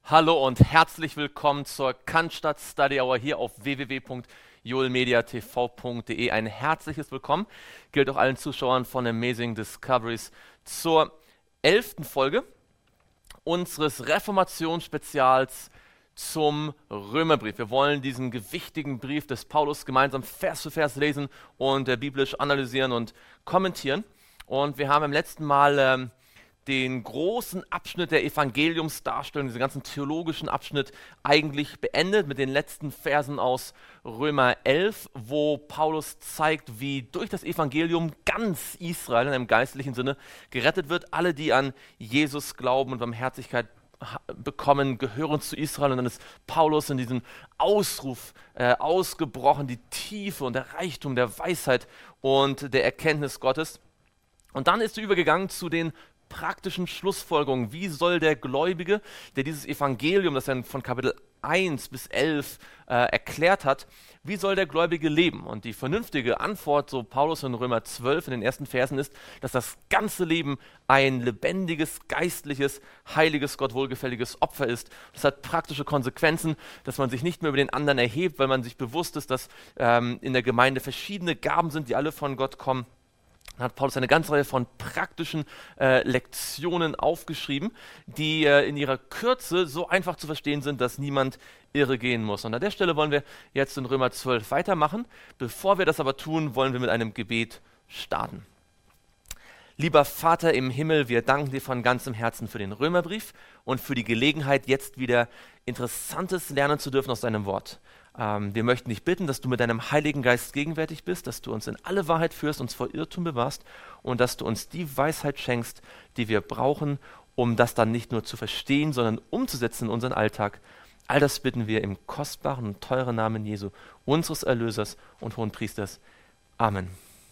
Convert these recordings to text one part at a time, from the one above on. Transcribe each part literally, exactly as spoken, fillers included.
Hallo und herzlich willkommen zur Cannstatt Study Hour hier auf w w w punkt joelmediatv punkt de. Ein herzliches Willkommen gilt auch allen Zuschauern von Amazing Discoveries zur elften Folge unseres Reformationsspezials zum Römerbrief. Wir wollen diesen gewichtigen Brief des Paulus gemeinsam Vers für Vers lesen und äh, biblisch analysieren und kommentieren. Und wir haben im letzten Mal ähm, den großen Abschnitt der Evangeliumsdarstellung, diesen ganzen theologischen Abschnitt eigentlich beendet mit den letzten Versen aus Römer elf, wo Paulus zeigt, wie durch das Evangelium ganz Israel in einem geistlichen Sinne gerettet wird. Alle, die an Jesus glauben und Barmherzigkeit bekommen, gehören zu Israel. Und dann ist Paulus in diesen Ausruf äh, ausgebrochen, die Tiefe und der Reichtum der Weisheit und der Erkenntnis Gottes. Und dann ist er übergegangen zu den praktischen Schlussfolgerungen. Wie soll der Gläubige, der dieses Evangelium, das er von Kapitel eins bis elf äh, erklärt hat, wie soll der Gläubige leben? Und die vernünftige Antwort, so Paulus in Römer zwölf in den ersten Versen, ist, dass das ganze Leben ein lebendiges, geistliches, heiliges, Gott wohlgefälliges Opfer ist. Das hat praktische Konsequenzen, dass man sich nicht mehr über den anderen erhebt, weil man sich bewusst ist, dass ähm, in der Gemeinde verschiedene Gaben sind, die alle von Gott kommen. Dann hat Paulus eine ganze Reihe von praktischen äh, Lektionen aufgeschrieben, die äh, in ihrer Kürze so einfach zu verstehen sind, dass niemand irre gehen muss. Und an der Stelle wollen wir jetzt in Römer zwölf weitermachen. Bevor wir das aber tun, wollen wir mit einem Gebet starten. Lieber Vater im Himmel, wir danken dir von ganzem Herzen für den Römerbrief und für die Gelegenheit, jetzt wieder Interessantes lernen zu dürfen aus deinem Wort. Ähm, wir möchten dich bitten, dass du mit deinem Heiligen Geist gegenwärtig bist, dass du uns in alle Wahrheit führst, uns vor Irrtum bewahrst und dass du uns die Weisheit schenkst, die wir brauchen, um das dann nicht nur zu verstehen, sondern umzusetzen in unseren Alltag. All das bitten wir im kostbaren und teuren Namen Jesu, unseres Erlösers und Hohenpriesters. Amen.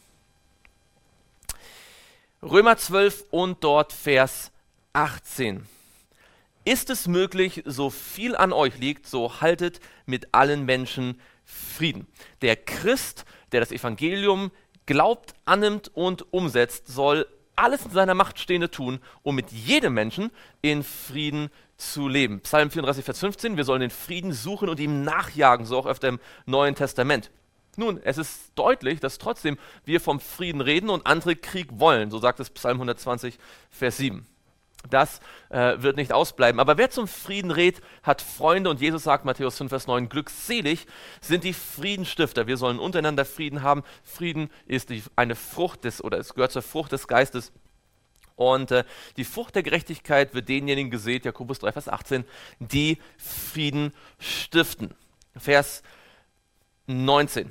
Römer zwölf und dort Vers achtzehn. Ist es möglich, so viel an euch liegt, so haltet mit allen Menschen Frieden. Der Christ, der das Evangelium glaubt, annimmt und umsetzt, soll alles in seiner Macht Stehende tun, um mit jedem Menschen in Frieden zu leben. Psalm vierunddreißig, Vers fünfzehn, wir sollen den Frieden suchen und ihm nachjagen, so auch öfter im Neuen Testament. Nun, es ist deutlich, dass trotzdem wir vom Frieden reden und andere Krieg wollen, so sagt es Psalm hundertzwanzig, Vers sieben. Das äh, wird nicht ausbleiben. Aber wer zum Frieden redet, hat Freunde und Jesus sagt, Matthäus fünf, Vers neun, glückselig sind die Friedenstifter. Wir sollen untereinander Frieden haben. Frieden ist die, eine Frucht des, oder es gehört zur Frucht des Geistes. Und äh, die Frucht der Gerechtigkeit wird denjenigen gesät, Jakobus drei, Vers achtzehn, die Frieden stiften. Vers neunzehn.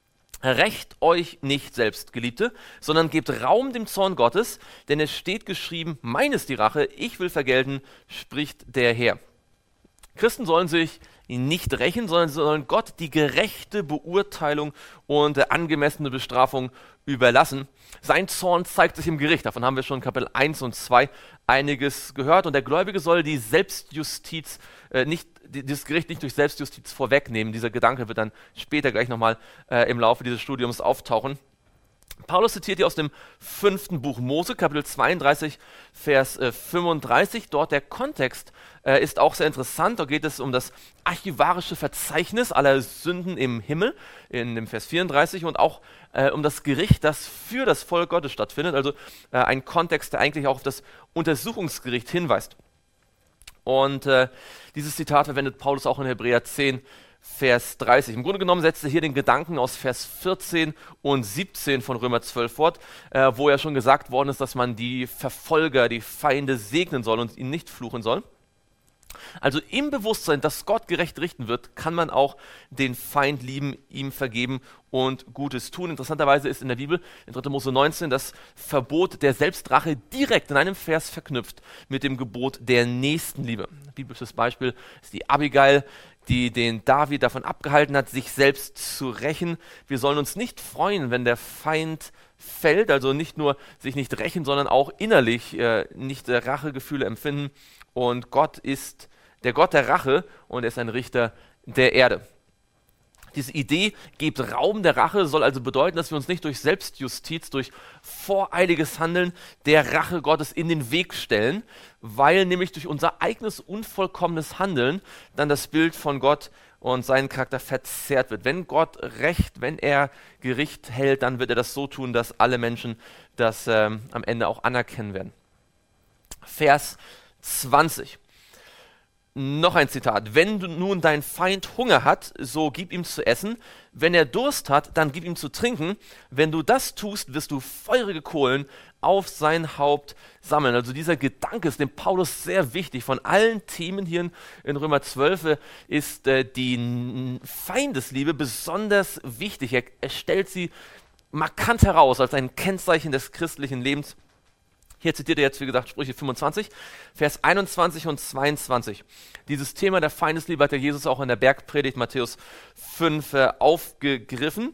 Rächt euch nicht selbst, Geliebte, sondern gebt Raum dem Zorn Gottes, denn es steht geschrieben, mein ist die Rache, ich will vergelten, spricht der Herr. Christen sollen sich nicht rächen, sondern sollen Gott die gerechte Beurteilung und angemessene Bestrafung überlassen. Sein Zorn zeigt sich im Gericht, davon haben wir schon in Kapitel eins und zwei einiges gehört. Und der Gläubige soll die Selbstjustiz äh, nicht, die, dieses Gericht nicht durch Selbstjustiz vorwegnehmen. Dieser Gedanke wird dann später gleich nochmal äh, im Laufe dieses Studiums auftauchen. Paulus zitiert hier aus dem fünften Buch Mose, Kapitel zweiunddreißig, Vers äh, fünfunddreißig. Dort der Kontext äh, ist auch sehr interessant. Da geht es um das archivarische Verzeichnis aller Sünden im Himmel, in dem Vers vierunddreißig, und auch äh, um das Gericht, das für das Volk Gottes stattfindet. Also äh, ein Kontext, der eigentlich auch auf das Untersuchungsgericht hinweist. Und äh, dieses Zitat verwendet Paulus auch in Hebräer zehn, Vers dreißig. Im Grunde genommen setzt er hier den Gedanken aus Vers vierzehn und siebzehn von Römer zwölf fort, äh, wo ja schon gesagt worden ist, dass man die Verfolger, die Feinde segnen soll und ihnen nicht fluchen soll. Also im Bewusstsein, dass Gott gerecht richten wird, kann man auch den Feind lieben, ihm vergeben und Gutes tun. Interessanterweise ist in der Bibel, in dritter Mose neunzehn, das Verbot der Selbstrache direkt in einem Vers verknüpft mit dem Gebot der Nächstenliebe. Ein biblisches Beispiel ist die Abigail, die den David davon abgehalten hat, sich selbst zu rächen. Wir sollen uns nicht freuen, wenn der Feind fällt, also nicht nur sich nicht rächen, sondern auch innerlich äh, nicht äh, Rachegefühle empfinden. Und Gott ist der Gott der Rache und er ist ein Richter der Erde. Diese Idee, gebt Raum der Rache, soll also bedeuten, dass wir uns nicht durch Selbstjustiz, durch voreiliges Handeln der Rache Gottes in den Weg stellen, weil nämlich durch unser eigenes unvollkommenes Handeln dann das Bild von Gott und seinen Charakter verzerrt wird. Wenn Gott Recht, wenn er Gericht hält, dann wird er das so tun, dass alle Menschen das ähm, am Ende auch anerkennen werden. Vers zwanzig. Noch ein Zitat. Wenn du nun dein Feind Hunger hat, so gib ihm zu essen. Wenn er Durst hat, dann gib ihm zu trinken. Wenn du das tust, wirst du feurige Kohlen auf sein Haupt sammeln. Also dieser Gedanke ist dem Paulus sehr wichtig. Von allen Themen hier in Römer zwölf ist äh, die Feindesliebe besonders wichtig. Er, er stellt sie markant heraus als ein Kennzeichen des christlichen Lebens. Hier zitiert er jetzt, wie gesagt, Sprüche fünfundzwanzig, Vers einundzwanzig und zweiundzwanzig. Dieses Thema der Feindesliebe hat ja Jesus auch in der Bergpredigt Matthäus fünf äh, aufgegriffen.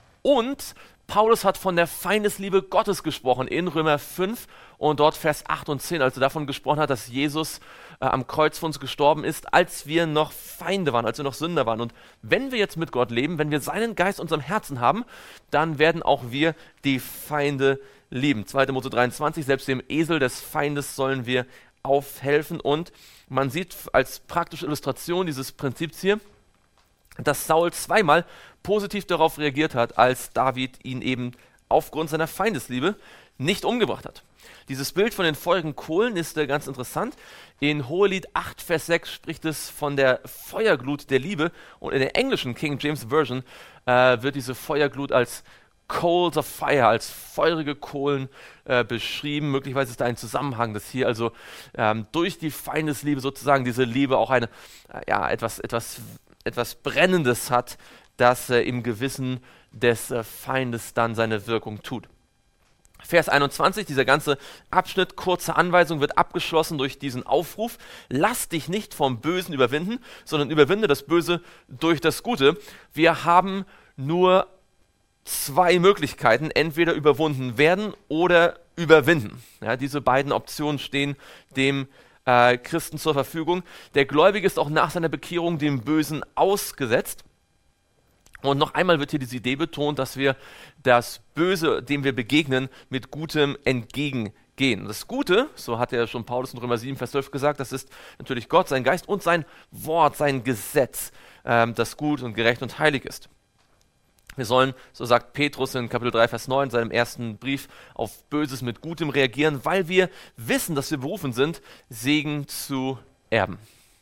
Und Paulus hat von der Feindesliebe Gottes gesprochen in Römer fünf und dort Vers acht und zehn, als er davon gesprochen hat, dass Jesus äh, am Kreuz für uns gestorben ist, als wir noch Feinde waren, als wir noch Sünder waren. Und wenn wir jetzt mit Gott leben, wenn wir seinen Geist in unserem Herzen haben, dann werden auch wir die Feinde lieben. zweiter Mose dreiundzwanzig, selbst dem Esel des Feindes sollen wir aufhelfen. Und man sieht als praktische Illustration dieses Prinzips hier, dass Saul zweimal positiv darauf reagiert hat, als David ihn eben aufgrund seiner Feindesliebe nicht umgebracht hat. Dieses Bild von den feurigen Kohlen ist äh, ganz interessant. In Hohelied acht, Vers sechs spricht es von der Feuerglut der Liebe und in der englischen King James Version äh, wird diese Feuerglut als Coals of Fire, als feurige Kohlen äh, beschrieben. Möglicherweise ist da ein Zusammenhang, dass hier also ähm, durch die Feindesliebe sozusagen diese Liebe auch eine, äh, ja, etwas, etwas, etwas Brennendes hat, das äh, im Gewissen des äh, Feindes dann seine Wirkung tut. Vers einundzwanzig, dieser ganze Abschnitt, kurze Anweisung, wird abgeschlossen durch diesen Aufruf: Lass dich nicht vom Bösen überwinden, sondern überwinde das Böse durch das Gute. Wir haben nur zwei Möglichkeiten, entweder überwunden werden oder überwinden. Ja, diese beiden Optionen stehen dem äh, Christen zur Verfügung. Der Gläubige ist auch nach seiner Bekehrung dem Bösen ausgesetzt. Und noch einmal wird hier diese Idee betont, dass wir das Böse, dem wir begegnen, mit Gutem entgegengehen. Das Gute, so hat ja schon Paulus in Römer sieben, Vers zwölf gesagt, das ist natürlich Gott, sein Geist und sein Wort, sein Gesetz, ähm, das gut und gerecht und heilig ist. Wir sollen, so sagt Petrus in Kapitel drei, Vers neun, seinem ersten Brief, auf Böses mit Gutem reagieren, weil wir wissen, dass wir berufen sind, Segen zu erben.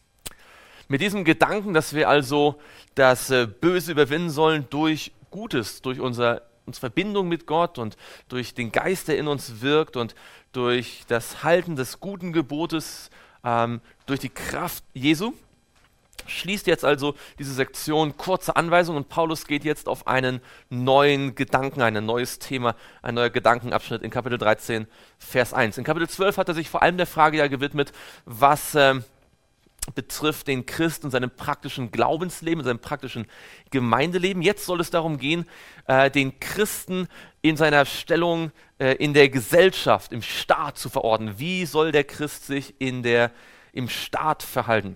Mit diesem Gedanken, dass wir also das äh, Böse überwinden sollen durch Gutes, durch unser, unsere Verbindung mit Gott und durch den Geist, der in uns wirkt und durch das Halten des guten Gebotes, ähm, durch die Kraft Jesu, schließt jetzt also diese Sektion kurze Anweisung und Paulus geht jetzt auf einen neuen Gedanken, ein neues Thema, ein neuer Gedankenabschnitt in Kapitel dreizehn, Vers eins. In Kapitel zwölf hat er sich vor allem der Frage ja gewidmet, was äh, betrifft den Christ in seinem praktischen Glaubensleben, in seinem praktischen Gemeindeleben. Jetzt soll es darum gehen, äh, den Christen in seiner Stellung äh, in der Gesellschaft, im Staat zu verordnen. Wie soll der Christ sich in der, im Staat verhalten?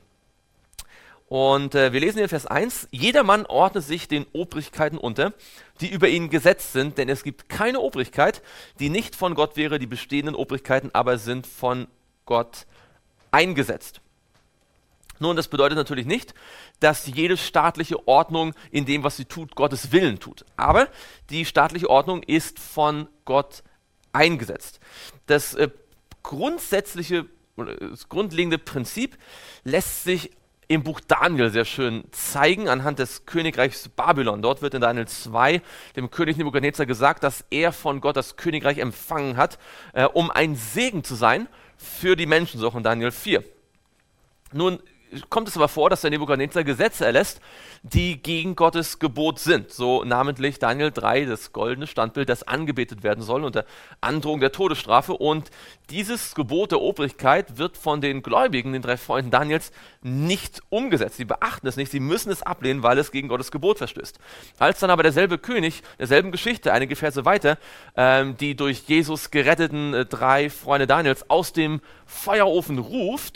Und äh, wir lesen in Vers eins, jedermann ordne sich den Obrigkeiten unter, die über ihn gesetzt sind, denn es gibt keine Obrigkeit, die nicht von Gott wäre, die bestehenden Obrigkeiten aber sind von Gott eingesetzt. Nun, das bedeutet natürlich nicht, dass jede staatliche Ordnung in dem, was sie tut, Gottes Willen tut. Aber die staatliche Ordnung ist von Gott eingesetzt. Das äh, grundsätzliche, das grundlegende Prinzip lässt sich im Buch Daniel sehr schön zeigen, anhand des Königreichs Babylon. Dort wird in Daniel zwei dem König Nebukadnezar gesagt, dass er von Gott das Königreich empfangen hat, äh, um ein Segen zu sein für die Menschen, so auch in Daniel vier. Nun kommt es aber vor, dass der Nebukadnezar Gesetze erlässt, die gegen Gottes Gebot sind. So namentlich Daniel drei, das goldene Standbild, das angebetet werden soll unter Androhung der Todesstrafe. Und dieses Gebot der Obrigkeit wird von den Gläubigen, den drei Freunden Daniels, nicht umgesetzt. Sie beachten es nicht, sie müssen es ablehnen, weil es gegen Gottes Gebot verstößt. Als dann aber derselbe König, derselben Geschichte, einige Verse weiter, ähm, die durch Jesus geretteten äh, drei Freunde Daniels aus dem Feuerofen ruft,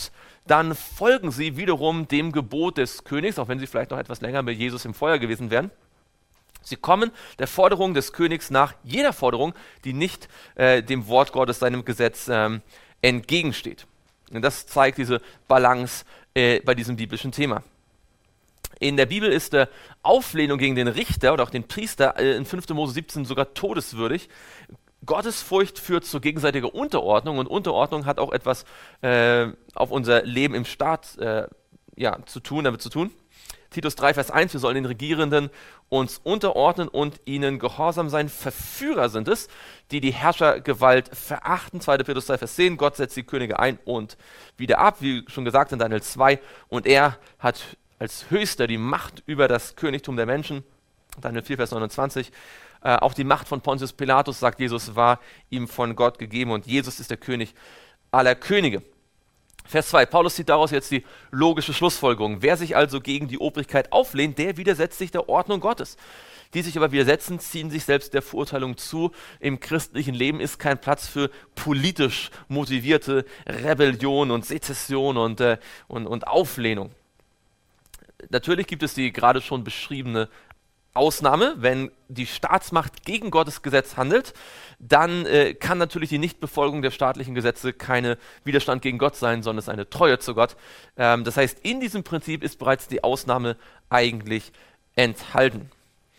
dann folgen sie wiederum dem Gebot des Königs, auch wenn sie vielleicht noch etwas länger mit Jesus im Feuer gewesen wären. Sie kommen der Forderung des Königs nach, jeder Forderung, die nicht äh, dem Wort Gottes, seinem Gesetz ähm, entgegensteht. Und das zeigt diese Balance äh, bei diesem biblischen Thema. In der Bibel ist äh, Auflehnung gegen den Richter oder auch den Priester äh, in fünfter Mose siebzehn sogar todeswürdig. Gottesfurcht führt zu gegenseitiger Unterordnung und Unterordnung hat auch etwas äh, auf unser Leben im Staat äh, ja, zu tun, damit zu tun. Titus drei, Vers eins, wir sollen den Regierenden uns unterordnen und ihnen gehorsam sein. Verführer sind es, die die Herrschergewalt verachten. zweiter Petrus drei, Vers zehn, Gott setzt die Könige ein und wieder ab, wie schon gesagt in Daniel zwei. Und er hat als Höchster die Macht über das Königtum der Menschen. Daniel vier, Vers neunundzwanzig. Äh, auch die Macht von Pontius Pilatus, sagt Jesus, war ihm von Gott gegeben und Jesus ist der König aller Könige. Vers zwei, Paulus zieht daraus jetzt die logische Schlussfolgerung. Wer sich also gegen die Obrigkeit auflehnt, der widersetzt sich der Ordnung Gottes. Die sich aber widersetzen, ziehen sich selbst der Verurteilung zu. Im christlichen Leben ist kein Platz für politisch motivierte Rebellion und Sezession und, äh, und, und Auflehnung. Natürlich gibt es die gerade schon beschriebene Ausnahme, wenn die Staatsmacht gegen Gottes Gesetz handelt, dann äh, kann natürlich die Nichtbefolgung der staatlichen Gesetze keine Widerstand gegen Gott sein, sondern es ist eine Treue zu Gott. Ähm, das heißt, in diesem Prinzip ist bereits die Ausnahme eigentlich enthalten.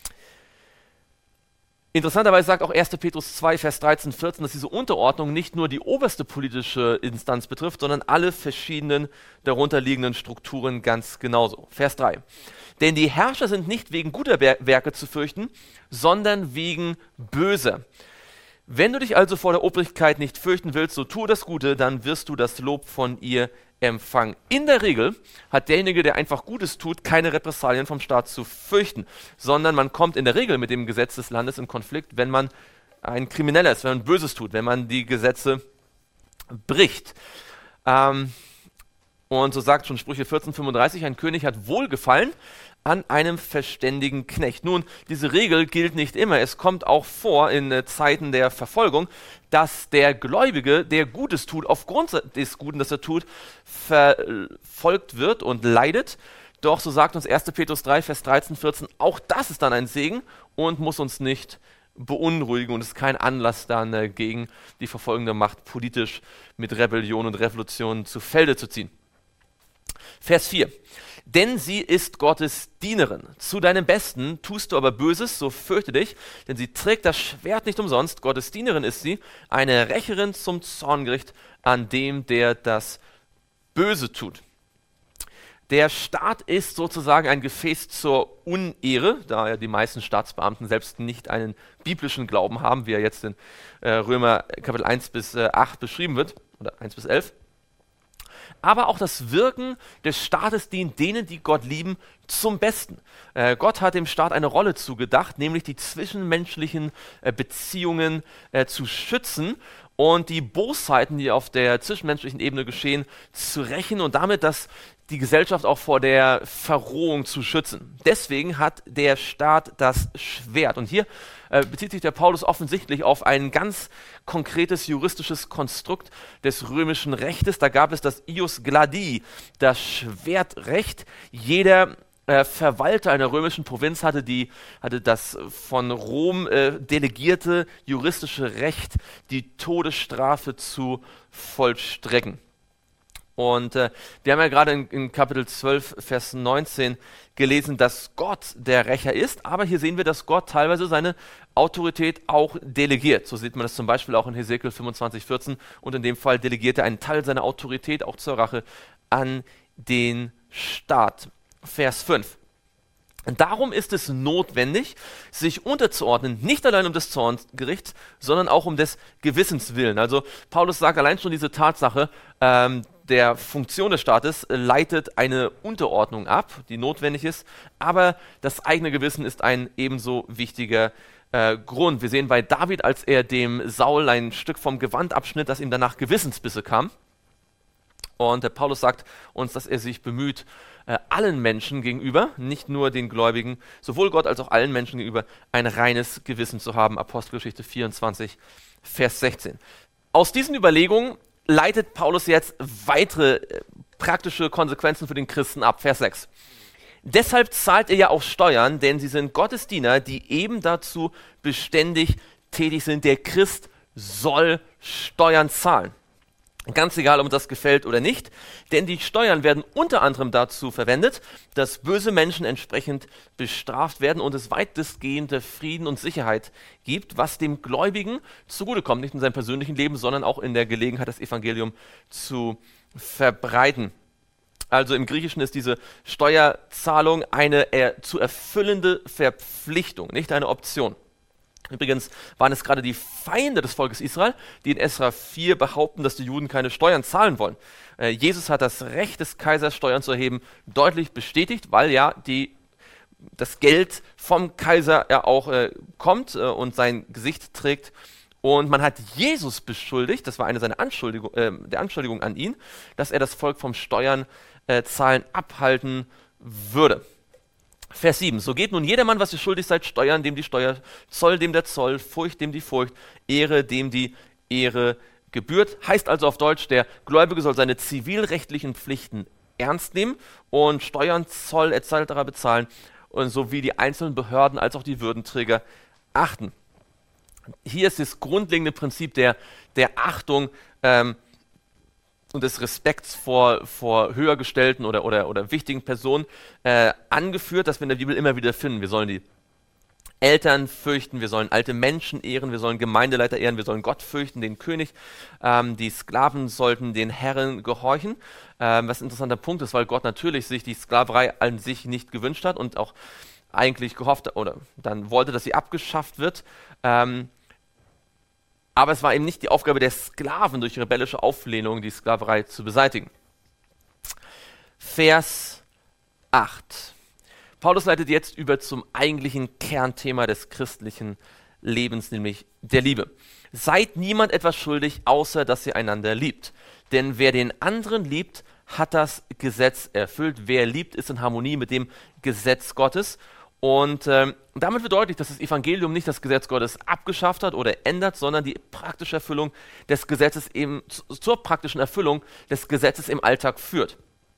Interessanterweise sagt auch erster Petrus zwei, Vers dreizehn, vierzehn, dass diese Unterordnung nicht nur die oberste politische Instanz betrifft, sondern alle verschiedenen darunterliegenden Strukturen ganz genauso. Vers drei. Denn die Herrscher sind nicht wegen guter Werke zu fürchten, sondern wegen böser. Wenn du dich also vor der Obrigkeit nicht fürchten willst, so tue das Gute, dann wirst du das Lob von ihr empfangen. In der Regel hat derjenige, der einfach Gutes tut, keine Repressalien vom Staat zu fürchten, sondern man kommt in der Regel mit dem Gesetz des Landes in Konflikt, wenn man ein Krimineller ist, wenn man Böses tut, wenn man die Gesetze bricht. Ähm, und so sagt schon Sprüche vierzehn, fünfunddreißig, ein König hat Wohlgefallen an einem verständigen Knecht. Nun, diese Regel gilt nicht immer. Es kommt auch vor in äh, Zeiten der Verfolgung, dass der Gläubige, der Gutes tut, aufgrund des Guten, das er tut, verfolgt wird und leidet. Doch, so sagt uns erster Petrus drei, Vers dreizehn, vierzehn, auch das ist dann ein Segen und muss uns nicht beunruhigen und ist kein Anlass dann äh, gegen die verfolgende Macht politisch mit Rebellion und Revolution zu Felde zu ziehen. Vers vier. Denn sie ist Gottes Dienerin. Zu deinem Besten tust du aber Böses, so fürchte dich, denn sie trägt das Schwert nicht umsonst. Gottes Dienerin ist sie, eine Rächerin zum Zorngericht an dem, der das Böse tut. Der Staat ist sozusagen ein Gefäß zur Unehre, da ja die meisten Staatsbeamten selbst nicht einen biblischen Glauben haben, wie er jetzt in äh, Römer Kapitel eins bis acht beschrieben wird, oder eins bis elf. Aber auch das Wirken des Staates dient denen, die Gott lieben, zum Besten. Äh, Gott hat dem Staat eine Rolle zugedacht, nämlich die zwischenmenschlichen äh, Beziehungen äh, zu schützen und die Bosheiten, die auf der zwischenmenschlichen Ebene geschehen, zu rächen und damit das, die Gesellschaft auch vor der Verrohung zu schützen. Deswegen hat der Staat das Schwert. Und hier äh, bezieht sich der Paulus offensichtlich auf ein ganz konkretes juristisches Konstrukt des römischen Rechtes. Da gab es das Ius Gladi, das Schwertrecht. Jeder äh, Verwalter einer römischen Provinz hatte, die, hatte das von Rom äh, delegierte juristische Recht, die Todesstrafe zu vollstrecken. Und äh, wir haben ja gerade in, in Kapitel zwölf, Vers neunzehn gelesen, dass Gott der Rächer ist, aber hier sehen wir, dass Gott teilweise seine Autorität auch delegiert. So sieht man das zum Beispiel auch in Hesekiel fünfundzwanzig, vierzehn und in dem Fall delegiert er einen Teil seiner Autorität auch zur Rache an den Staat. Vers fünf. Darum ist es notwendig, sich unterzuordnen, nicht allein um des Zorngerichts, sondern auch um des Gewissens willen. Also Paulus sagt allein schon diese Tatsache, ähm, der Funktion des Staates leitet eine Unterordnung ab, die notwendig ist, aber das eigene Gewissen ist ein ebenso wichtiger äh, Grund. Wir sehen bei David, als er dem Saul ein Stück vom Gewand abschnitt, dass ihm danach Gewissensbisse kam. Und der Paulus sagt uns, dass er sich bemüht, äh, allen Menschen gegenüber, nicht nur den Gläubigen, sowohl Gott als auch allen Menschen gegenüber, ein reines Gewissen zu haben. Apostelgeschichte vierundzwanzig, Vers sechzehn. Aus diesen Überlegungen leitet Paulus jetzt weitere praktische Konsequenzen für den Christen ab. Vers sechs. Deshalb zahlt ihr ja auch Steuern, denn sie sind Gottes Diener, die eben dazu beständig tätig sind. Der Christ soll Steuern zahlen. Ganz egal, ob uns das gefällt oder nicht, denn die Steuern werden unter anderem dazu verwendet, dass böse Menschen entsprechend bestraft werden und es weitestgehende Frieden und Sicherheit gibt, was dem Gläubigen zugutekommt, nicht in seinem persönlichen Leben, sondern auch in der Gelegenheit, das Evangelium zu verbreiten. Also im Griechischen ist diese Steuerzahlung eine er, zu erfüllende Verpflichtung, nicht eine Option. Übrigens waren es gerade die Feinde des Volkes Israel, die in Esra vier behaupten, dass die Juden keine Steuern zahlen wollen. Äh, Jesus hat das Recht des Kaisers, Steuern zu erheben, deutlich bestätigt, weil ja die, das Geld vom Kaiser ja auch äh, kommt äh, und sein Gesicht trägt. Und man hat Jesus beschuldigt, das war eine seiner Anschuldigung, äh, der Anschuldigung an ihn, dass er das Volk vom Steuern äh, zahlen abhalten würde. Vers sieben. So geht nun jedermann, was ihr schuldig seid, Steuern, dem die Steuer, Zoll, dem der Zoll, Furcht, dem die Furcht, Ehre, dem die Ehre gebührt. Heißt also auf Deutsch, der Gläubige soll seine zivilrechtlichen Pflichten ernst nehmen und Steuern, Zoll et cetera bezahlen und sowie die einzelnen Behörden als auch die Würdenträger achten. Hier ist das grundlegende Prinzip der, der Achtung ähm, und des Respekts vor, vor höhergestellten oder, oder, oder wichtigen Personen äh, angeführt, dass wir in der Bibel immer wieder finden. Wir sollen die Eltern fürchten, wir sollen alte Menschen ehren, wir sollen Gemeindeleiter ehren, wir sollen Gott fürchten, den König. Ähm, die Sklaven sollten den Herren gehorchen. Ähm, was ein interessanter Punkt ist, weil Gott natürlich sich die Sklaverei an sich nicht gewünscht hat und auch eigentlich gehofft oder dann wollte, dass sie abgeschafft wird. Ähm, Aber es war eben nicht die Aufgabe der Sklaven, durch rebellische Auflehnung die Sklaverei zu beseitigen. Vers acht. Paulus leitet jetzt über zum eigentlichen Kernthema des christlichen Lebens, nämlich der Liebe. Seid niemand etwas schuldig, außer dass ihr einander liebt. Denn wer den anderen liebt, hat das Gesetz erfüllt. Wer liebt, ist in Harmonie mit dem Gesetz Gottes. Und ähm, damit wird deutlich, dass das Evangelium nicht das Gesetz Gottes abgeschafft hat oder ändert, sondern die praktische Erfüllung des Gesetzes eben zu, zur praktischen Erfüllung des Gesetzes im Alltag führt.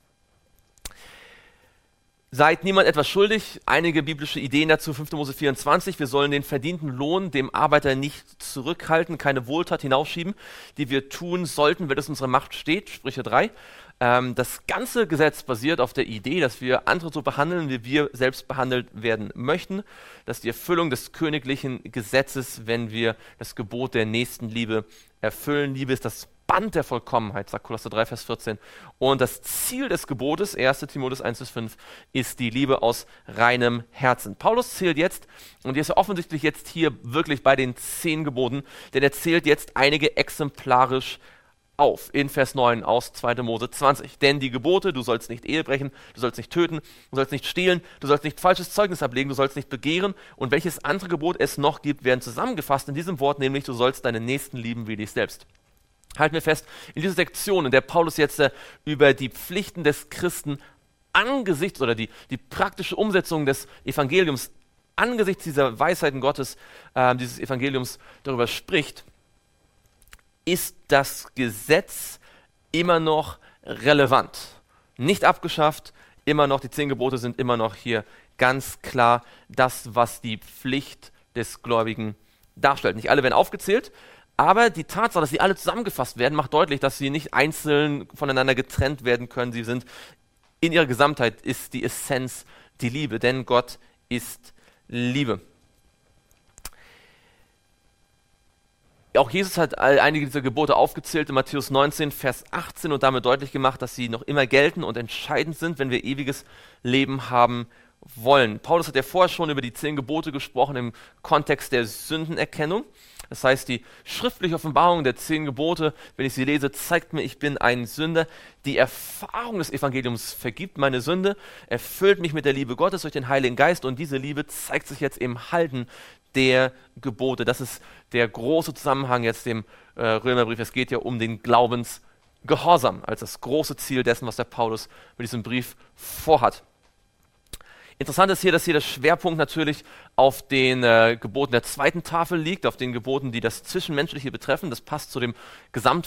Seid niemand etwas schuldig. Einige biblische Ideen dazu, fünfter Mose vierundzwanzig. Wir sollen den verdienten Lohn dem Arbeiter nicht zurückhalten, keine Wohltat hinausschieben, die wir tun sollten, wenn es in unserer Macht steht. Sprüche drei. Ähm, das ganze Gesetz basiert auf der Idee, dass wir andere so behandeln, wie wir selbst behandelt werden möchten. Das ist die Erfüllung des königlichen Gesetzes, wenn wir das Gebot der Nächstenliebe erfüllen. Liebe ist das Band der Vollkommenheit, sagt Kolosser drei, Vers vierzehn. Und das Ziel des Gebotes, erster Timotheus eins bis fünf, ist die Liebe aus reinem Herzen. Paulus zählt jetzt, und er ist ja offensichtlich jetzt hier wirklich bei den zehn Geboten, denn er zählt jetzt einige exemplarisch auf, in Vers neun aus zweiter Mose zwanzig. Denn die Gebote, du sollst nicht Ehe brechen, du sollst nicht töten, du sollst nicht stehlen, du sollst nicht falsches Zeugnis ablegen, du sollst nicht begehren und welches andere Gebot es noch gibt, werden zusammengefasst in diesem Wort, nämlich du sollst deinen Nächsten lieben wie dich selbst. Halten wir fest, in dieser Sektion, in der Paulus jetzt äh, über die Pflichten des Christen angesichts oder die, die praktische Umsetzung des Evangeliums angesichts dieser Weisheiten Gottes, äh, dieses Evangeliums darüber spricht, ist das Gesetz immer noch relevant. Nicht abgeschafft, immer noch, die zehn Gebote sind immer noch hier ganz klar das, was die Pflicht des Gläubigen darstellt. Nicht alle werden aufgezählt, aber die Tatsache, dass sie alle zusammengefasst werden, macht deutlich, dass sie nicht einzeln voneinander getrennt werden können. Sie sind in ihrer Gesamtheit, ist die Essenz die Liebe, denn Gott ist Liebe. Auch Jesus hat einige dieser Gebote aufgezählt in Matthäus neunzehn, Vers achtzehn und damit deutlich gemacht, dass sie noch immer gelten und entscheidend sind, wenn wir ewiges Leben haben wollen. Paulus hat ja vorher schon über die zehn Gebote gesprochen im Kontext der Sündenerkennung. Das heißt, die schriftliche Offenbarung der zehn Gebote, wenn ich sie lese, zeigt mir, ich bin ein Sünder. Die Erfahrung des Evangeliums vergibt meine Sünde, erfüllt mich mit der Liebe Gottes durch den Heiligen Geist und diese Liebe zeigt sich jetzt im Halten der Gebote. Das ist der große Zusammenhang jetzt im äh, Römerbrief. Es geht ja um den Glaubensgehorsam als das große Ziel dessen, was der Paulus mit diesem Brief vorhat. Interessant ist hier, dass hier der Schwerpunkt natürlich auf den äh, Geboten der zweiten Tafel liegt, auf den Geboten, die das Zwischenmenschliche betreffen. Das passt zu dem Gesamtvorhaben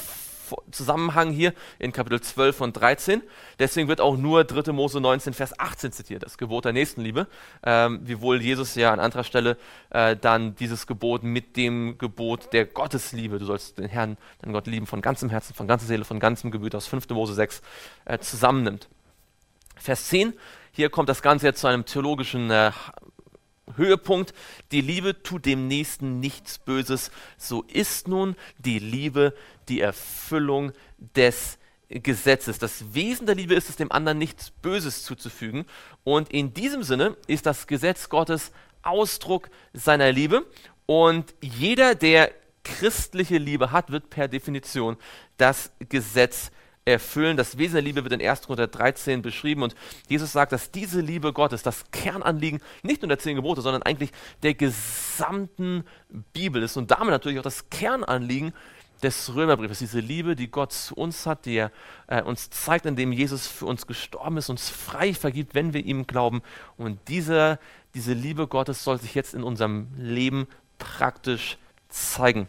Zusammenhang hier in Kapitel zwölf und dreizehn. Deswegen wird auch nur dritter Mose neunzehn, Vers achtzehn zitiert, das Gebot der Nächstenliebe, ähm, wiewohl Jesus ja an anderer Stelle äh, dann dieses Gebot mit dem Gebot der Gottesliebe, du sollst den Herrn, deinen Gott lieben von ganzem Herzen, von ganzer Seele, von ganzem Gemüt aus fünfter Mose sechs äh, zusammennimmt. Vers zehn, hier kommt das Ganze jetzt zu einem theologischen äh, Höhepunkt. Die Liebe tut dem Nächsten nichts Böses. So ist nun die Liebe die Erfüllung des Gesetzes. Das Wesen der Liebe ist es, dem anderen nichts Böses zuzufügen. Und in diesem Sinne ist das Gesetz Gottes Ausdruck seiner Liebe. Und jeder, der christliche Liebe hat, wird per Definition das Gesetz erfüllen. Das Wesen der Liebe wird in erster Korinther dreizehn beschrieben und Jesus sagt, dass diese Liebe Gottes das Kernanliegen nicht nur der zehn Gebote, sondern eigentlich der gesamten Bibel ist und damit natürlich auch das Kernanliegen des Römerbriefes. Diese Liebe, die Gott zu uns hat, die er äh, uns zeigt, indem Jesus für uns gestorben ist, uns frei vergibt, wenn wir ihm glauben. Und diese, diese Liebe Gottes soll sich jetzt in unserem Leben praktisch zeigen.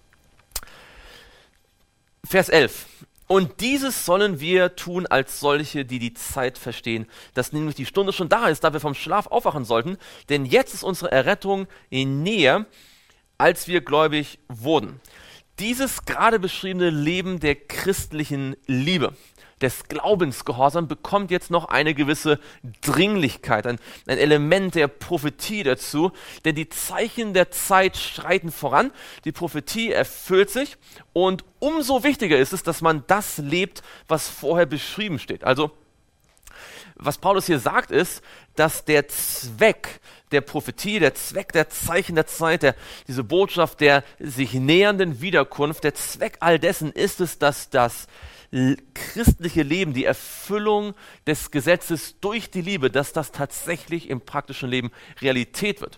Vers elf. Und dieses sollen wir tun als solche, die die Zeit verstehen, dass nämlich die Stunde schon da ist, da wir vom Schlaf aufwachen sollten, denn jetzt ist unsere Errettung näher, als wir gläubig wurden. Dieses gerade beschriebene Leben der christlichen Liebe, des Glaubensgehorsams, bekommt jetzt noch eine gewisse Dringlichkeit, ein, ein Element der Prophetie dazu, denn die Zeichen der Zeit schreiten voran, die Prophetie erfüllt sich und umso wichtiger ist es, dass man das lebt, was vorher beschrieben steht. Also, was Paulus hier sagt, ist, dass der Zweck der Prophetie, der Zweck der Zeichen der Zeit, der, diese Botschaft der sich nähernden Wiederkunft, der Zweck all dessen ist es, dass das christliche Leben, die Erfüllung des Gesetzes durch die Liebe, dass das tatsächlich im praktischen Leben Realität wird.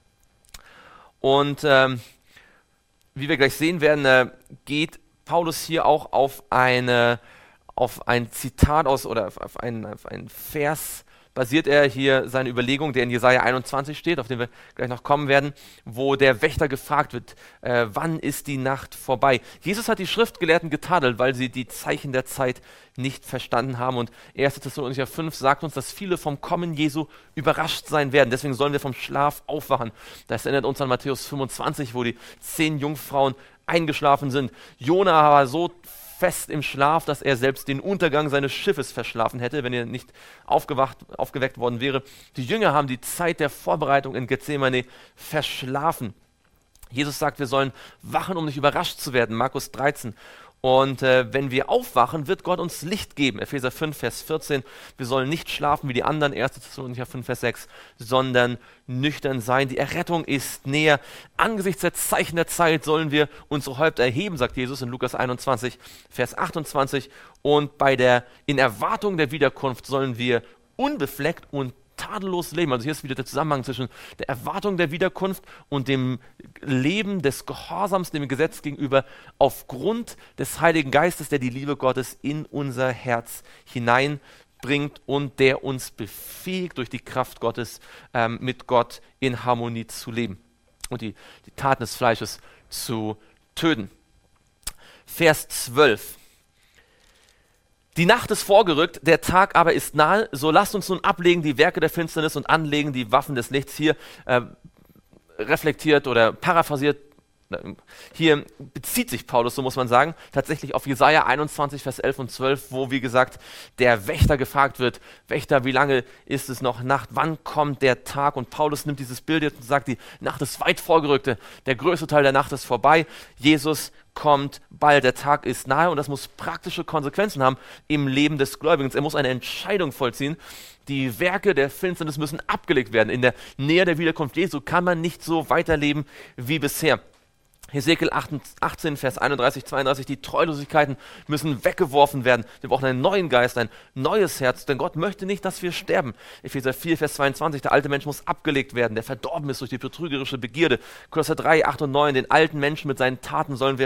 Und ähm, wie wir gleich sehen werden, äh, geht Paulus hier auch auf, eine, auf ein Zitat aus oder auf, auf, einen, auf einen Vers, basiert er hier seine Überlegung, der in Jesaja einundzwanzig steht, auf den wir gleich noch kommen werden, wo der Wächter gefragt wird, äh, wann ist die Nacht vorbei? Jesus hat die Schriftgelehrten getadelt, weil sie die Zeichen der Zeit nicht verstanden haben. Und erster Thessalonicher fünf sagt uns, dass viele vom Kommen Jesu überrascht sein werden. Deswegen sollen wir vom Schlaf aufwachen. Das erinnert uns an Matthäus fünfundzwanzig, wo die zehn Jungfrauen eingeschlafen sind. Jona war so fest im Schlaf, dass er selbst den Untergang seines Schiffes verschlafen hätte, wenn er nicht aufgewacht, aufgeweckt worden wäre. Die Jünger haben die Zeit der Vorbereitung in Gethsemane verschlafen. Jesus sagt, wir sollen wachen, um nicht überrascht zu werden, Markus dreizehn. Und äh, wenn wir aufwachen, wird Gott uns Licht geben. Epheser fünf, Vers vierzehn. Wir sollen nicht schlafen wie die anderen, erster Thessalonicher fünf, Vers sechs, sondern nüchtern sein. Die Errettung ist näher. Angesichts der Zeichen der Zeit sollen wir unsere Häupter erheben, sagt Jesus in Lukas einundzwanzig, Vers achtundzwanzig. Und bei der, in Erwartung der Wiederkunft sollen wir unbefleckt und tadellos leben. Also hier ist wieder der Zusammenhang zwischen der Erwartung der Wiederkunft und dem Leben des Gehorsams dem Gesetz gegenüber aufgrund des Heiligen Geistes, der die Liebe Gottes in unser Herz hineinbringt und der uns befähigt, durch die Kraft Gottes ähm, mit Gott in Harmonie zu leben und die, die Taten des Fleisches zu töten. Vers zwölf. Die Nacht ist vorgerückt, der Tag aber ist nahe, so lasst uns nun ablegen die Werke der Finsternis und anlegen die Waffen des Lichts. Hier äh, reflektiert oder paraphrasiert, hier bezieht sich Paulus, so muss man sagen, tatsächlich auf Jesaja einundzwanzig, Vers elf und zwölf, wo, wie gesagt, der Wächter gefragt wird, Wächter, wie lange ist es noch Nacht, wann kommt der Tag? Und Paulus nimmt dieses Bild jetzt und sagt, die Nacht ist weit vorgerückt, der größte Teil der Nacht ist vorbei, Jesus kommt bald, der Tag ist nahe und das muss praktische Konsequenzen haben im Leben des Gläubigen. Er muss eine Entscheidung vollziehen. Die Werke der Finsternis müssen abgelegt werden. In der Nähe der Wiederkunft Jesu kann man nicht so weiterleben wie bisher. Hesekiel achtzehn, Vers einunddreißig, zweiunddreißig, die Treulosigkeiten müssen weggeworfen werden. Wir brauchen einen neuen Geist, ein neues Herz, denn Gott möchte nicht, dass wir sterben. Epheser vier, Vers zweiundzwanzig, der alte Mensch muss abgelegt werden, der verdorben ist durch die betrügerische Begierde. Kolosser drei, acht und neun, den alten Menschen mit seinen Taten sollen wir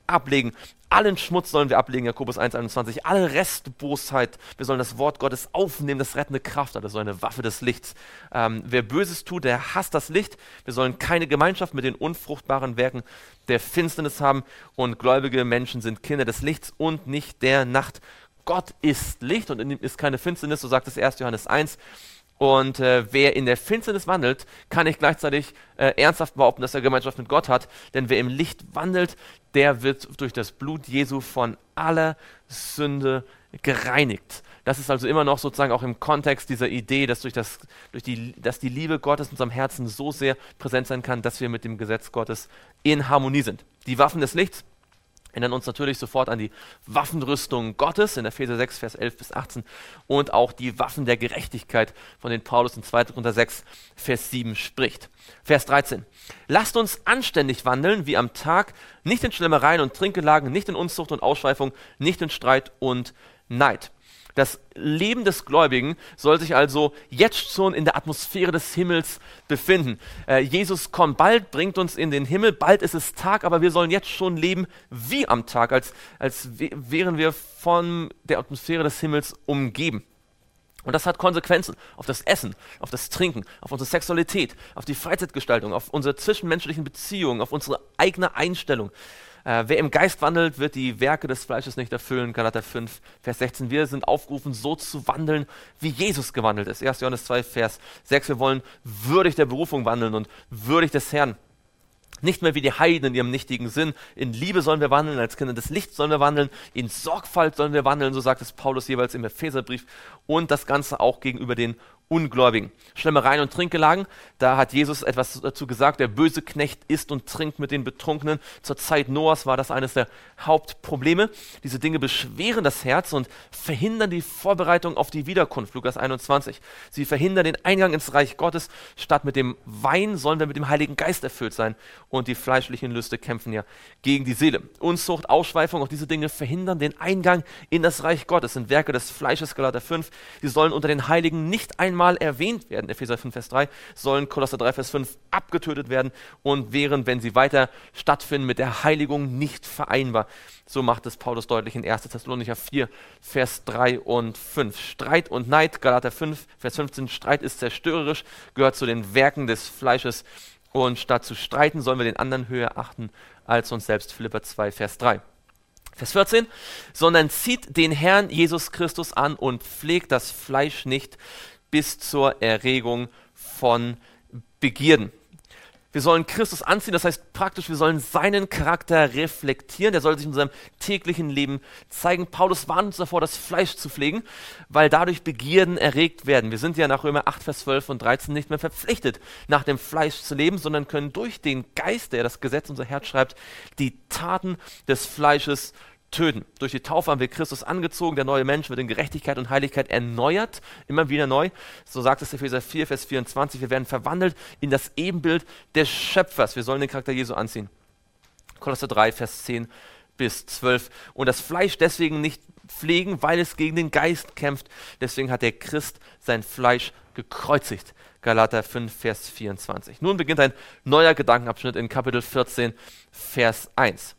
ablegen. Allen Schmutz sollen wir ablegen, Jakobus eins einundzwanzig. Alle Restbosheit. Wir sollen das Wort Gottes aufnehmen, das rettende Kraft hat. Das ist so eine Waffe des Lichts. Ähm, wer Böses tut, der hasst das Licht. Wir sollen keine Gemeinschaft mit den unfruchtbaren Werken der Finsternis haben. Und gläubige Menschen sind Kinder des Lichts und nicht der Nacht. Gott ist Licht und in ihm ist keine Finsternis, so sagt es erster Johannes eins. Und äh, wer in der Finsternis wandelt, kann nicht gleichzeitig äh, ernsthaft behaupten, dass er Gemeinschaft mit Gott hat. Denn wer im Licht wandelt, der wird durch das Blut Jesu von aller Sünde gereinigt. Das ist also immer noch sozusagen auch im Kontext dieser Idee, dass, durch das, durch die, dass die Liebe Gottes in unserem Herzen so sehr präsent sein kann, dass wir mit dem Gesetz Gottes in Harmonie sind. Die Waffen des Lichts erinnern uns natürlich sofort an die Waffenrüstung Gottes in Epheser sechs, Vers elf bis achtzehn und auch die Waffen der Gerechtigkeit, von denen Paulus in zweiter Korinther sechs, Vers sieben spricht. Vers dreizehn. Lasst uns anständig wandeln, wie am Tag, nicht in Schlemmereien und Trinkgelagen, nicht in Unzucht und Ausschweifung, nicht in Streit und Neid. Das Leben des Gläubigen soll sich also jetzt schon in der Atmosphäre des Himmels befinden. Äh, Jesus kommt bald, bringt uns in den Himmel, bald ist es Tag, aber wir sollen jetzt schon leben wie am Tag, als, als wären wir von der Atmosphäre des Himmels umgeben. Und das hat Konsequenzen auf das Essen, auf das Trinken, auf unsere Sexualität, auf die Freizeitgestaltung, auf unsere zwischenmenschlichen Beziehungen, auf unsere eigene Einstellung. Äh, wer im Geist wandelt, wird die Werke des Fleisches nicht erfüllen. Galater fünf, Vers sechzehn. Wir sind aufgerufen, so zu wandeln, wie Jesus gewandelt ist. erster Johannes zwei, Vers sechs. Wir wollen würdig der Berufung wandeln und würdig des Herrn. Nicht mehr wie die Heiden in ihrem nichtigen Sinn. In Liebe sollen wir wandeln, als Kinder des Lichts sollen wir wandeln, in Sorgfalt sollen wir wandeln, so sagt es Paulus jeweils im Epheserbrief. Und das Ganze auch gegenüber den Ungläubigen. Schlemmereien und Trinkgelagen, da hat Jesus etwas dazu gesagt, der böse Knecht isst und trinkt mit den Betrunkenen. Zur Zeit Noahs war das eines der Hauptprobleme. Diese Dinge beschweren das Herz und verhindern die Vorbereitung auf die Wiederkunft, Lukas einundzwanzig. Sie verhindern den Eingang ins Reich Gottes. Statt mit dem Wein sollen wir mit dem Heiligen Geist erfüllt sein. Und die fleischlichen Lüste kämpfen ja gegen die Seele. Unzucht, Ausschweifung, auch diese Dinge verhindern den Eingang in das Reich Gottes. Sind Werke des Fleisches, Galater fünf. Sie sollen unter den Heiligen nicht einmal erwähnt werden, Epheser fünf, Vers drei, sollen Kolosser drei, Vers fünf abgetötet werden und wären, wenn sie weiter stattfinden, mit der Heiligung nicht vereinbar. So macht es Paulus deutlich in erster Thessalonicher vier, Vers drei und fünf. Streit und Neid, Galater fünf, Vers fünfzehn, Streit ist zerstörerisch, gehört zu den Werken des Fleisches und statt zu streiten, sollen wir den anderen höher achten als uns selbst, Philipper zwei, Vers drei. Vers vierzehn, sondern zieht den Herrn Jesus Christus an und pflegt das Fleisch nicht bis zur Erregung von Begierden. Wir sollen Christus anziehen, das heißt praktisch, wir sollen seinen Charakter reflektieren, der soll sich in unserem täglichen Leben zeigen. Paulus warnt uns davor, das Fleisch zu pflegen, weil dadurch Begierden erregt werden. Wir sind ja nach Römer acht, Vers zwölf und dreizehn nicht mehr verpflichtet, nach dem Fleisch zu leben, sondern können durch den Geist, der das Gesetz unser Herz schreibt, die Taten des Fleisches töten. Durch die Taufe haben wir Christus angezogen, der neue Mensch wird in Gerechtigkeit und Heiligkeit erneuert, immer wieder neu. So sagt es Epheser vier, Vers vierundzwanzig, wir werden verwandelt in das Ebenbild des Schöpfers. Wir sollen den Charakter Jesu anziehen. Kolosser drei, Vers zehn bis zwölf. Und das Fleisch deswegen nicht pflegen, weil es gegen den Geist kämpft. Deswegen hat der Christ sein Fleisch gekreuzigt. Galater fünf, Vers vierundzwanzig. Nun beginnt ein neuer Gedankenabschnitt in Kapitel vierzehn, Vers eins.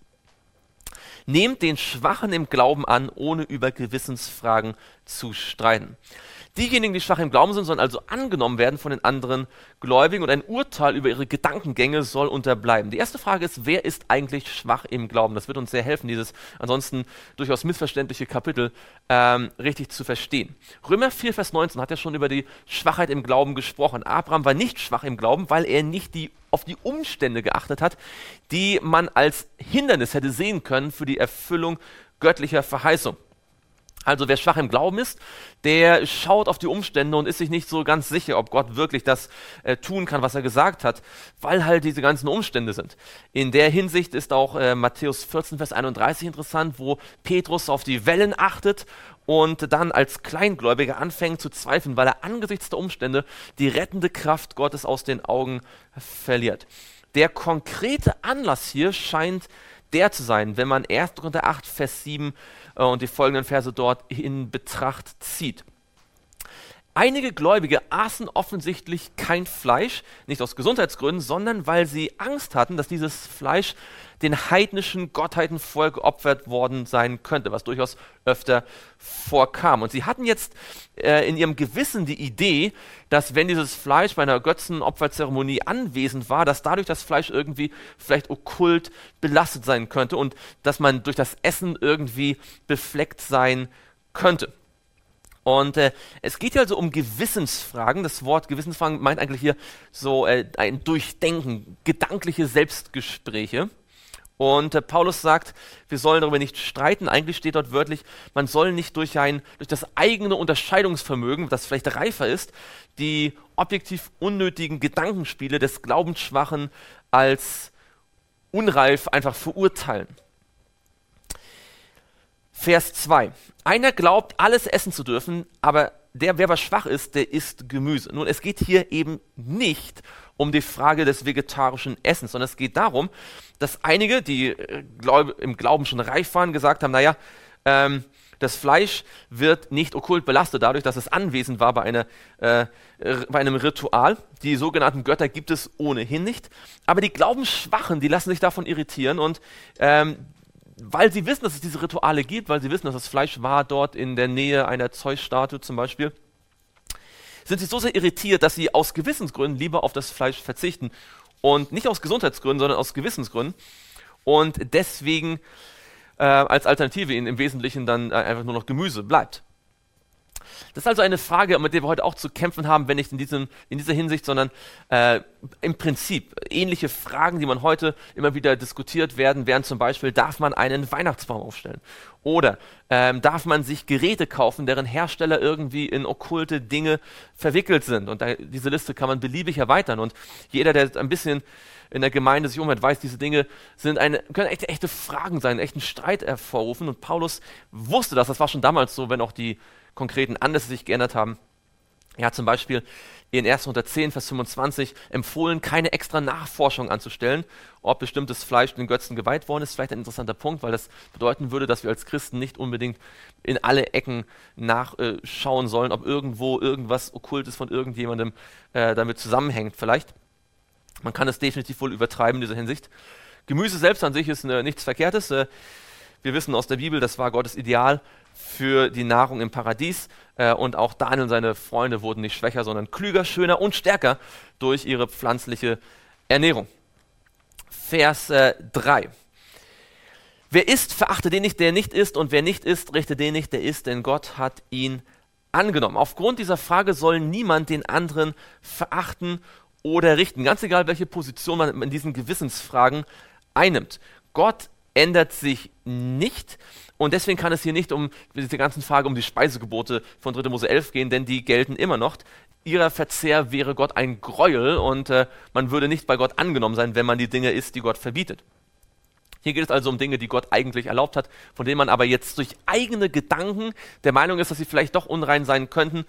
Nehmt den Schwachen im Glauben an, ohne über Gewissensfragen zu streiten. Diejenigen, die schwach im Glauben sind, sollen also angenommen werden von den anderen Gläubigen und ein Urteil über ihre Gedankengänge soll unterbleiben. Die erste Frage ist, wer ist eigentlich schwach im Glauben? Das wird uns sehr helfen, dieses ansonsten durchaus missverständliche Kapitel ähm, richtig zu verstehen. Römer vier, Vers neunzehn hat ja schon über die Schwachheit im Glauben gesprochen. Abraham war nicht schwach im Glauben, weil er nicht die, auf die Umstände geachtet hat, die man als Hindernis hätte sehen können für die Erfüllung göttlicher Verheißung. Also wer schwach im Glauben ist, der schaut auf die Umstände und ist sich nicht so ganz sicher, ob Gott wirklich das äh, tun kann, was er gesagt hat, weil halt diese ganzen Umstände sind. In der Hinsicht ist auch äh, Matthäus vierzehn, Vers einunddreißig interessant, wo Petrus auf die Wellen achtet und dann als Kleingläubiger anfängt zu zweifeln, weil er angesichts der Umstände die rettende Kraft Gottes aus den Augen verliert. Der konkrete Anlass hier scheint der zu sein, wenn man erster Korinther acht, Vers sieben äh, und die folgenden Verse dort in Betracht zieht. Einige Gläubige aßen offensichtlich kein Fleisch, nicht aus Gesundheitsgründen, sondern weil sie Angst hatten, dass dieses Fleisch den heidnischen Gottheiten vorher geopfert worden sein könnte, was durchaus öfter vorkam. Und sie hatten jetzt äh, in ihrem Gewissen die Idee, dass wenn dieses Fleisch bei einer Götzenopferzeremonie anwesend war, dass dadurch das Fleisch irgendwie vielleicht okkult belastet sein könnte und dass man durch das Essen irgendwie befleckt sein könnte. Und äh, es geht ja also um Gewissensfragen. Das Wort Gewissensfragen meint eigentlich hier so äh, ein Durchdenken, gedankliche Selbstgespräche. Und äh, Paulus sagt, wir sollen darüber nicht streiten. Eigentlich steht dort wörtlich, man soll nicht durch, ein, durch das eigene Unterscheidungsvermögen, das vielleicht reifer ist, die objektiv unnötigen Gedankenspiele des Glaubensschwachen als unreif einfach verurteilen. Vers zwei. Einer glaubt, alles essen zu dürfen, aber der, wer was schwach ist, der isst Gemüse. Nun, es geht hier eben nicht um die Frage des vegetarischen Essens, sondern es geht darum, dass einige, die äh, glaub, im Glauben schon reif waren, gesagt haben, naja, ähm, das Fleisch wird nicht okkult belastet, dadurch, dass es anwesend war bei, einer, äh, bei einem Ritual. Die sogenannten Götter gibt es ohnehin nicht. Aber die Glaubensschwachen, die lassen sich davon irritieren und ähm, weil sie wissen, dass es diese Rituale gibt, weil sie wissen, dass das Fleisch war dort in der Nähe einer Zeus-Statue zum Beispiel, sind sie so sehr irritiert, dass sie aus Gewissensgründen lieber auf das Fleisch verzichten. Und nicht aus Gesundheitsgründen, sondern aus Gewissensgründen. Und deswegen äh, als Alternative ihnen im Wesentlichen dann äh, einfach nur noch Gemüse bleibt. Das ist also eine Frage, mit der wir heute auch zu kämpfen haben, wenn nicht in, diesem, in dieser Hinsicht, sondern äh, im Prinzip ähnliche Fragen, die man heute immer wieder diskutiert werden, wären zum Beispiel, darf man einen Weihnachtsbaum aufstellen? Oder ähm, darf man sich Geräte kaufen, deren Hersteller irgendwie in okkulte Dinge verwickelt sind? Und da, diese Liste kann man beliebig erweitern. Und jeder, der ein bisschen in der Gemeinde sich umhört, weiß, diese Dinge sind eine, können echte, echte Fragen sein, echten Streit hervorrufen. Und Paulus wusste das, das war schon damals so, wenn auch die konkreten Anlässe sich geändert haben. Er hat zum Beispiel in erster Korinther zehn, Vers fünfundzwanzig empfohlen, keine extra Nachforschung anzustellen, ob bestimmtes Fleisch den Götzen geweiht worden ist. Vielleicht ein interessanter Punkt, weil das bedeuten würde, dass wir als Christen nicht unbedingt in alle Ecken nachschauen äh, sollen, ob irgendwo irgendwas Okkultes von irgendjemandem äh, damit zusammenhängt vielleicht. Man kann es definitiv wohl übertreiben in dieser Hinsicht. Gemüse selbst an sich ist äh, nichts Verkehrtes. Äh, wir wissen aus der Bibel, das war Gottes Ideal für die Nahrung im Paradies äh, und auch Daniel und seine Freunde wurden nicht schwächer, sondern klüger, schöner und stärker durch ihre pflanzliche Ernährung. Vers äh, drei. Wer isst, verachte den nicht, der nicht isst, und wer nicht isst, richte den nicht, der isst, denn Gott hat ihn angenommen. Aufgrund dieser Frage soll niemand den anderen verachten oder richten, ganz egal, welche Position man in diesen Gewissensfragen einnimmt. Gott ändert sich nicht. Und deswegen kann es hier nicht um diese ganzen Frage um die Speisegebote von dritter Mose elf gehen, denn die gelten immer noch. Ihrer Verzehr wäre Gott ein Gräuel und äh, man würde nicht bei Gott angenommen sein, wenn man die Dinge isst, die Gott verbietet. Hier geht es also um Dinge, die Gott eigentlich erlaubt hat, von denen man aber jetzt durch eigene Gedanken der Meinung ist, dass sie vielleicht doch unrein sein könnten,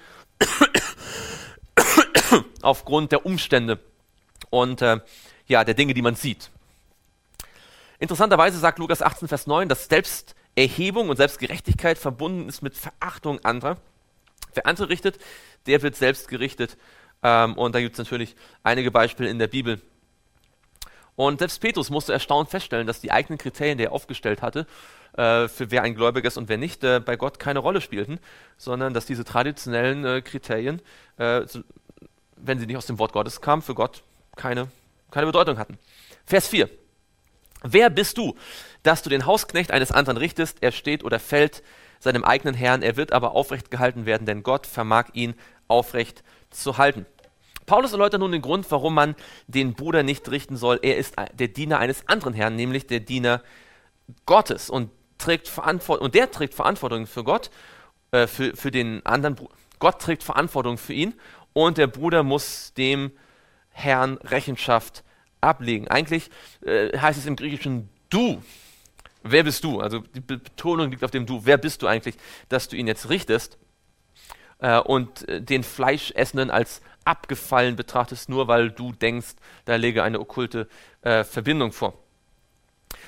aufgrund der Umstände und äh, ja, der Dinge, die man sieht. Interessanterweise sagt Lukas achtzehn, Vers neun, dass Selbsterhebung und Selbstgerechtigkeit verbunden ist mit Verachtung anderer. Wer andere richtet, der wird selbst gerichtet. Ähm, und da gibt es natürlich einige Beispiele in der Bibel. Und selbst Petrus musste erstaunt feststellen, dass die eigenen Kriterien, die er aufgestellt hatte, äh, für wer ein Gläubiger ist und wer nicht, äh, bei Gott keine Rolle spielten, sondern dass diese traditionellen äh, Kriterien, äh, so, wenn sie nicht aus dem Wort Gottes kamen, für Gott keine, keine Bedeutung hatten. Vers vier. Wer bist du, dass du den Hausknecht eines anderen richtest? Er steht oder fällt seinem eigenen Herrn, er wird aber aufrecht gehalten werden, denn Gott vermag ihn aufrecht zu halten. Paulus erläutert nun den Grund, warum man den Bruder nicht richten soll. Er ist der Diener eines anderen Herrn, nämlich der Diener Gottes und trägt Verantwortung, und der trägt Verantwortung für Gott, äh, für, für den anderen Bruder. Gott trägt Verantwortung für ihn und der Bruder muss dem Herrn Rechenschaft ablegen. Eigentlich äh, heißt es im Griechischen du. Wer bist du? Also die Betonung liegt auf dem du. Wer bist du eigentlich, dass du ihn jetzt richtest äh, und äh, den Fleischessenden als abgefallen betrachtest, nur weil du denkst, da lege eine okkulte äh, Verbindung vor.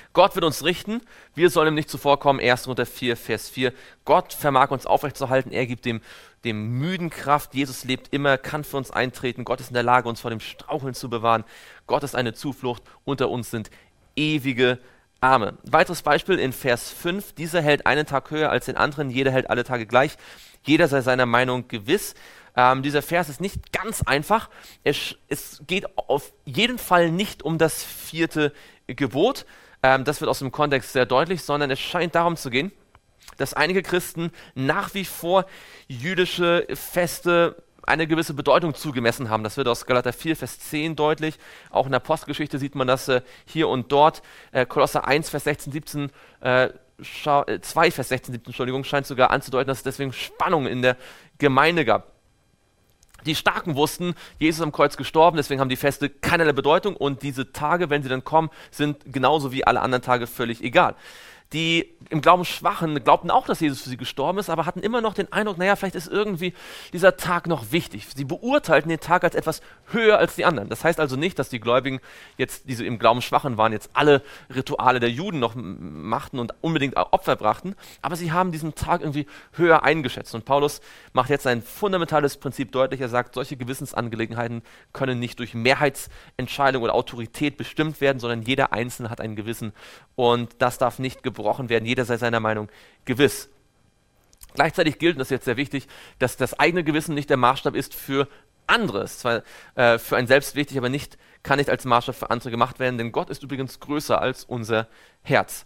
Gott wird uns richten, wir sollen ihm nicht zuvorkommen. erster Korinther vier, Vers vier. Gott vermag uns aufrechtzuerhalten, er gibt dem, dem Müden Kraft. Jesus lebt immer, kann für uns eintreten. Gott ist in der Lage, uns vor dem Straucheln zu bewahren. Gott ist eine Zuflucht, unter uns sind ewige Arme. Weiteres Beispiel in Vers fünf. Dieser hält einen Tag höher als den anderen, jeder hält alle Tage gleich. Jeder sei seiner Meinung gewiss. Ähm, dieser Vers ist nicht ganz einfach. Es, es geht auf jeden Fall nicht um das vierte Gebot. Ähm, das wird aus dem Kontext sehr deutlich, sondern es scheint darum zu gehen, dass einige Christen nach wie vor jüdische Feste eine gewisse Bedeutung zugemessen haben. Das wird aus Galater vier, Vers zehn deutlich. Auch in der Apostelgeschichte sieht man das äh, hier und dort. Äh, Kolosser eins, Vers sechzehn, siebzehn, äh, zwei, Vers sechzehn, siebzehn, Entschuldigung, scheint sogar anzudeuten, dass es deswegen Spannung in der Gemeinde gab. Die Starken wussten, Jesus ist am Kreuz gestorben, deswegen haben die Feste keinerlei Bedeutung und diese Tage, wenn sie dann kommen, sind genauso wie alle anderen Tage völlig egal. Die im Glauben Schwachen glaubten auch, dass Jesus für sie gestorben ist, aber hatten immer noch den Eindruck, naja, vielleicht ist irgendwie dieser Tag noch wichtig. Sie beurteilten den Tag als etwas höher als die anderen. Das heißt also nicht, dass die Gläubigen jetzt, die so im Glauben Schwachen waren, jetzt alle Rituale der Juden noch machten und unbedingt Opfer brachten, aber sie haben diesen Tag irgendwie höher eingeschätzt. Und Paulus macht jetzt ein fundamentales Prinzip deutlich. Er sagt, solche Gewissensangelegenheiten können nicht durch Mehrheitsentscheidung oder Autorität bestimmt werden, sondern jeder Einzelne hat ein Gewissen und das darf nicht gebrochen werden. Jeder sei seiner Meinung gewiss. Gleichzeitig gilt, und das ist jetzt sehr wichtig, dass das eigene Gewissen nicht der Maßstab ist für andere. Es ist zwar äh, für einen selbst wichtig, aber nicht, kann nicht als Maßstab für andere gemacht werden, denn Gott ist übrigens größer als unser Herz.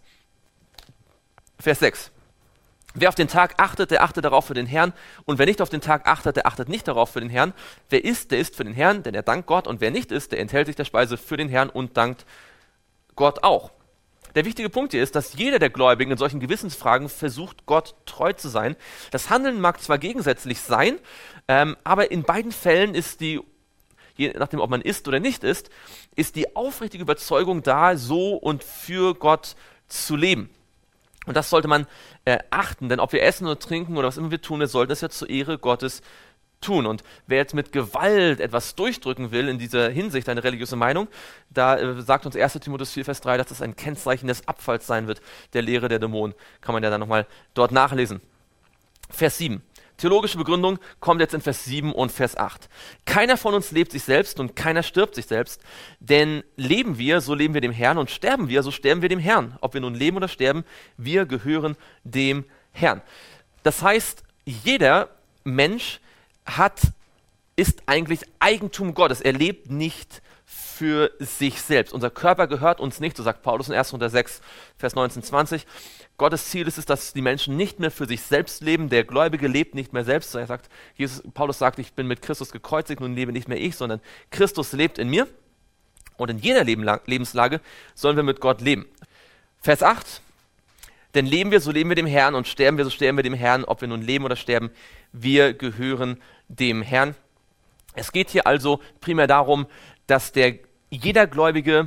Vers sechs. Wer auf den Tag achtet, der achtet darauf für den Herrn, und wer nicht auf den Tag achtet, der achtet nicht darauf für den Herrn. Wer isst, der isst für den Herrn, denn er dankt Gott, und wer nicht isst, der enthält sich der Speise für den Herrn und dankt Gott auch. Der wichtige Punkt hier ist, dass jeder der Gläubigen in solchen Gewissensfragen versucht, Gott treu zu sein. Das Handeln mag zwar gegensätzlich sein, ähm, aber in beiden Fällen ist die, je nachdem ob man isst oder nicht isst, ist die aufrichtige Überzeugung da, so und für Gott zu leben. Und das sollte man äh, achten, denn ob wir essen oder trinken oder was immer wir tun, wir sollten es ja zur Ehre Gottes tun. Und wer jetzt mit Gewalt etwas durchdrücken will in dieser Hinsicht, eine religiöse Meinung, da äh, sagt uns erster Timotheus vier, Vers drei, dass das ein Kennzeichen des Abfalls sein wird, der Lehre der Dämonen. Kann man ja dann nochmal dort nachlesen. Vers sieben. Theologische Begründung kommt jetzt in Vers sieben und Vers acht. Keiner von uns lebt sich selbst und keiner stirbt sich selbst, denn leben wir, so leben wir dem Herrn, und sterben wir, so sterben wir dem Herrn. Ob wir nun leben oder sterben, wir gehören dem Herrn. Das heißt, jeder Mensch hat, ist eigentlich Eigentum Gottes. Er lebt nicht für sich selbst. Unser Körper gehört uns nicht, so sagt Paulus in erster Korinther sechs, Vers neunzehn, zwanzig. Gottes Ziel ist es, dass die Menschen nicht mehr für sich selbst leben. Der Gläubige lebt nicht mehr selbst. Er sagt, Jesus, Paulus sagt, ich bin mit Christus gekreuzigt, nun lebe nicht mehr ich, sondern Christus lebt in mir. Und in jeder Lebenslage sollen wir mit Gott leben. Vers acht. Denn leben wir, so leben wir dem Herrn, und sterben wir, so sterben wir dem Herrn. Ob wir nun leben oder sterben, wir gehören dem Herrn. Es geht hier also primär darum, dass der, jeder Gläubige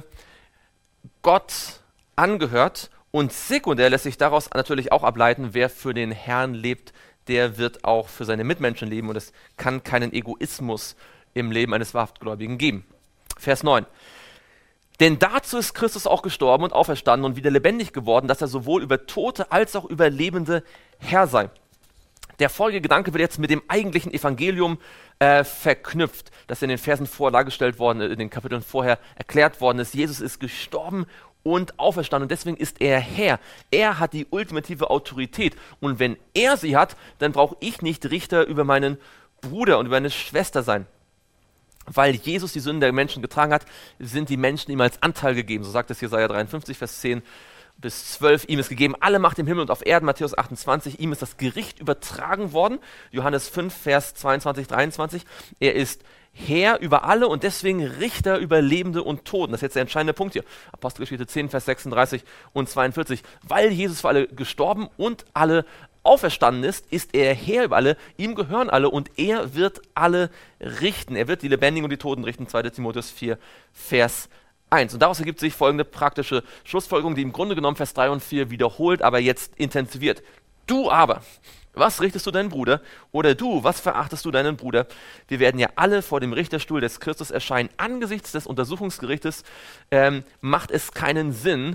Gott angehört, und sekundär lässt sich daraus natürlich auch ableiten, wer für den Herrn lebt, der wird auch für seine Mitmenschen leben, und es kann keinen Egoismus im Leben eines Wahrhaftgläubigen geben. Vers neun. Denn dazu ist Christus auch gestorben und auferstanden und wieder lebendig geworden, dass er sowohl über Tote als auch über Lebende Herr sei. Der folgende Gedanke wird jetzt mit dem eigentlichen Evangelium äh, verknüpft, das in den Versen vorher dargestellt worden, in den Kapiteln vorher erklärt worden ist. Jesus ist gestorben und auferstanden, und deswegen ist er Herr. Er hat die ultimative Autorität, und wenn er sie hat, dann brauche ich nicht Richter über meinen Bruder und über meine Schwester sein. Weil Jesus die Sünden der Menschen getragen hat, sind die Menschen ihm als Anteil gegeben. So sagt es Jesaja dreiundfünfzig, Vers zehn bis zwölf. Ihm ist gegeben alle Macht im Himmel und auf Erden, Matthäus achtundzwanzig. Ihm ist das Gericht übertragen worden, Johannes fünf, Vers zweiundzwanzig, dreiundzwanzig. Er ist Herr über alle und deswegen Richter über Lebende und Toten. Das ist jetzt der entscheidende Punkt hier. Apostelgeschichte zehn, Vers sechsunddreißig und zweiundvierzig. Weil Jesus für alle gestorben und alle auferstanden ist, ist er Herr über alle, ihm gehören alle, und er wird alle richten. Er wird die Lebendigen und die Toten richten, zweiter Timotheus vier, Vers eins. Und daraus ergibt sich folgende praktische Schlussfolgerung, die im Grunde genommen Vers drei und vier wiederholt, aber jetzt intensiviert. Du aber, was richtest du deinen Bruder? Oder du, was verachtest du deinen Bruder? Wir werden ja alle vor dem Richterstuhl des Christus erscheinen. Angesichts des Untersuchungsgerichtes ähm, macht es keinen Sinn,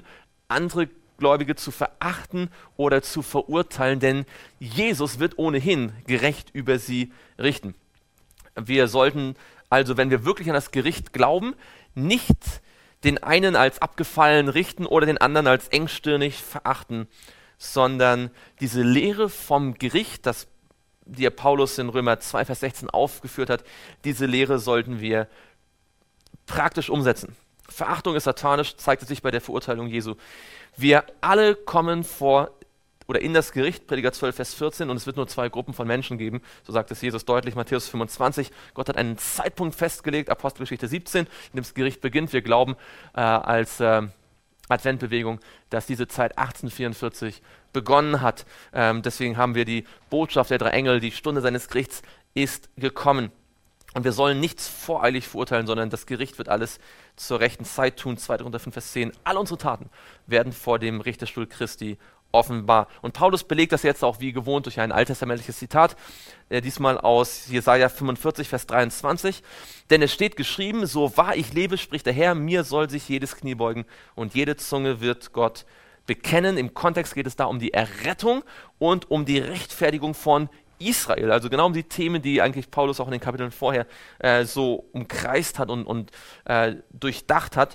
andere Gläubige zu verachten oder zu verurteilen, denn Jesus wird ohnehin gerecht über sie richten. Wir sollten also, wenn wir wirklich an das Gericht glauben, nicht den einen als abgefallen richten oder den anderen als engstirnig verachten, sondern diese Lehre vom Gericht, das die Paulus in Römer zwei, Vers sechzehn aufgeführt hat, diese Lehre sollten wir praktisch umsetzen. Verachtung ist satanisch, zeigt es sich bei der Verurteilung Jesu. Wir alle kommen vor oder in das Gericht, Prediger zwölf, Vers vierzehn, und es wird nur zwei Gruppen von Menschen geben, so sagt es Jesus deutlich, Matthäus fünfundzwanzig. Gott hat einen Zeitpunkt festgelegt, Apostelgeschichte siebzehn, in dem das Gericht beginnt. Wir glauben äh, als äh, Adventbewegung, dass diese Zeit achtzehnhundertvierundvierzig begonnen hat. Ähm, deswegen haben wir die Botschaft der drei Engel, die Stunde seines Gerichts ist gekommen. Und wir sollen nichts voreilig verurteilen, sondern das Gericht wird alles zur rechten Zeit tun. zweiter Korinther fünf, Vers zehn. Alle unsere Taten werden vor dem Richterstuhl Christi offenbar. Und Paulus belegt das jetzt auch wie gewohnt durch ein alttestamentliches Zitat, äh, diesmal aus Jesaja fünfundvierzig, Vers dreiundzwanzig. Denn es steht geschrieben, so wahr ich lebe, spricht der Herr, mir soll sich jedes Knie beugen und jede Zunge wird Gott bekennen. Im Kontext geht es da um die Errettung und um die Rechtfertigung von Israel, also genau um die Themen, die eigentlich Paulus auch in den Kapiteln vorher äh, so umkreist hat und, und äh, durchdacht hat.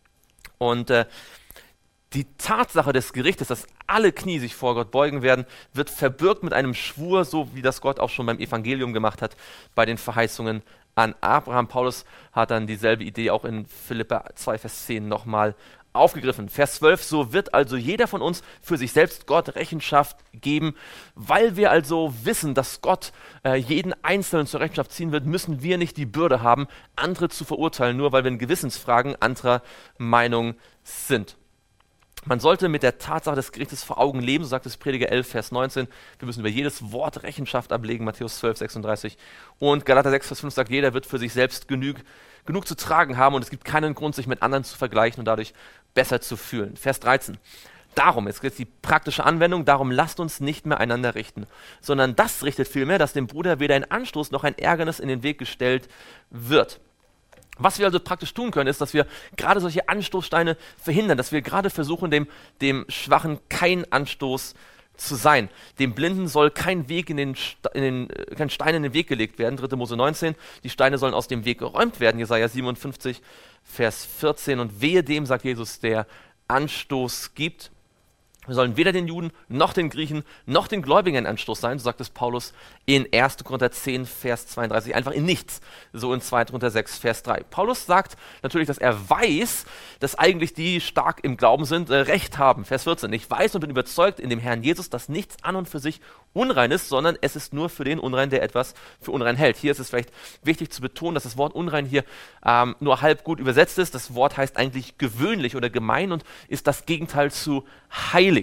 Und äh, die Tatsache des Gerichtes, dass alle Knie sich vor Gott beugen werden, wird verbürgt mit einem Schwur, so wie das Gott auch schon beim Evangelium gemacht hat, bei den Verheißungen an Abraham. Paulus hat dann dieselbe Idee auch in Philipper zwei, Vers zehn nochmal aufgegriffen. Vers zwölf, so wird also jeder von uns für sich selbst Gott Rechenschaft geben. Weil wir also wissen, dass Gott äh, jeden Einzelnen zur Rechenschaft ziehen wird, müssen wir nicht die Bürde haben, andere zu verurteilen, nur weil wir in Gewissensfragen anderer Meinung sind. Man sollte mit der Tatsache des Gerichtes vor Augen leben, so sagt es Prediger elf, Vers neunzehn. Wir müssen über jedes Wort Rechenschaft ablegen, Matthäus zwölf, sechsunddreißig. Und Galater sechs, Vers fünf sagt, jeder wird für sich selbst genug, genug zu tragen haben und es gibt keinen Grund, sich mit anderen zu vergleichen und dadurch besser zu fühlen. Vers dreizehn. Darum, jetzt jetzt die praktische Anwendung, darum lasst uns nicht mehr einander richten, sondern das richtet vielmehr, dass dem Bruder weder ein Anstoß noch ein Ärgernis in den Weg gestellt wird. Was wir also praktisch tun können, ist, dass wir gerade solche Anstoßsteine verhindern, dass wir gerade versuchen, dem, dem Schwachen kein Anstoß zu sein. Dem Blinden soll kein Weg in den, in den, kein Stein in den Weg gelegt werden, dritter Mose neunzehn. Die Steine sollen aus dem Weg geräumt werden, Jesaja siebenundfünfzig, Vers vierzehn. Und wehe dem, sagt Jesus, der Anstoß gibt. Wir sollen weder den Juden, noch den Griechen, noch den Gläubigen ein Anstoß sein, so sagt es Paulus in erster Korinther zehn, Vers zweiunddreißig, einfach in nichts, so in zweiter Korinther sechs, Vers drei. Paulus sagt natürlich, dass er weiß, dass eigentlich die stark im Glauben sind, äh, Recht haben, Vers vierzehn. Ich weiß und bin überzeugt in dem Herrn Jesus, dass nichts an und für sich unrein ist, sondern es ist nur für den Unrein, der etwas für unrein hält. Hier ist es vielleicht wichtig zu betonen, dass das Wort unrein hier ähm, nur halb gut übersetzt ist. Das Wort heißt eigentlich gewöhnlich oder gemein und ist das Gegenteil zu heilig.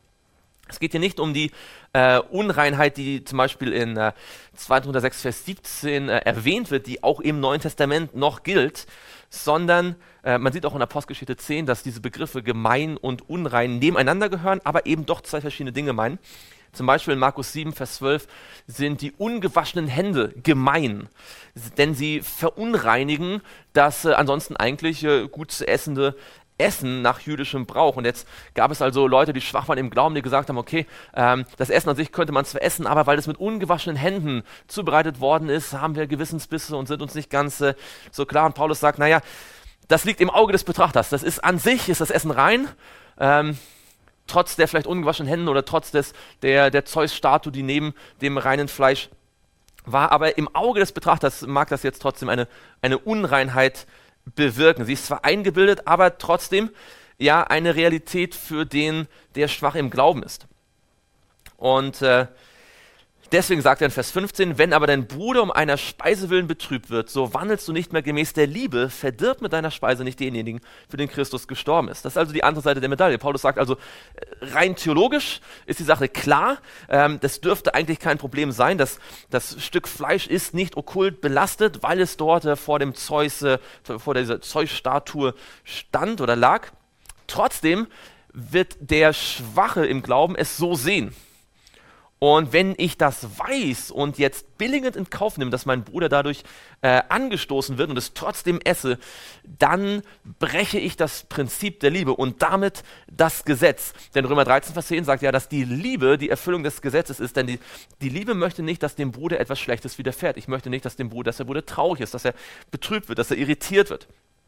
Es geht hier nicht um die äh, Unreinheit, die zum Beispiel in äh, zweiter Korinther sechs, Vers siebzehn äh, erwähnt wird, die auch im Neuen Testament noch gilt, sondern äh, man sieht auch in Apostelgeschichte zehn, dass diese Begriffe gemein und unrein nebeneinander gehören, aber eben doch zwei verschiedene Dinge meinen. Zum Beispiel in Markus sieben, Vers zwölf sind die ungewaschenen Hände gemein, denn sie verunreinigen das äh, ansonsten eigentlich äh, gut zu essende Essen nach jüdischem Brauch. Und jetzt gab es also Leute, die schwach waren im Glauben, die gesagt haben, okay, ähm, das Essen an sich könnte man zwar essen, aber weil es mit ungewaschenen Händen zubereitet worden ist, haben wir Gewissensbisse und sind uns nicht ganz äh, so klar. Und Paulus sagt, naja, das liegt im Auge des Betrachters. Das ist an sich, ist das Essen rein, ähm, trotz der vielleicht ungewaschenen Händen oder trotz des, der, der Zeus-Statue, die neben dem reinen Fleisch war. Aber im Auge des Betrachters mag das jetzt trotzdem eine, eine Unreinheit bewirken. Sie ist zwar eingebildet, aber trotzdem ja eine Realität für den, der schwach im Glauben ist. Und äh, deswegen sagt er in Vers fünfzehn, wenn aber dein Bruder um einer Speise willen betrübt wird, so wandelst du nicht mehr gemäß der Liebe, verdirb mit deiner Speise nicht denjenigen, für den Christus gestorben ist. Das ist also die andere Seite der Medaille. Paulus sagt also, rein theologisch ist die Sache klar, ähm, das dürfte eigentlich kein Problem sein, dass das Stück Fleisch ist nicht okkult belastet, weil es dort äh, vor dem Zeus, äh, vor dieser Zeus-Statue stand oder lag. Trotzdem wird der Schwache im Glauben es so sehen. Und wenn ich das weiß und jetzt billigend in Kauf nehme, dass mein Bruder dadurch äh, angestoßen wird und es trotzdem esse, dann breche ich das Prinzip der Liebe und damit das Gesetz. Denn Römer dreizehn, Vers zehn sagt ja, dass die Liebe die Erfüllung des Gesetzes ist. Denn die, die Liebe möchte nicht, dass dem Bruder etwas Schlechtes widerfährt. Ich möchte nicht, dass dem Bruder, dass der Bruder traurig ist, dass er betrübt wird, dass er irritiert wird.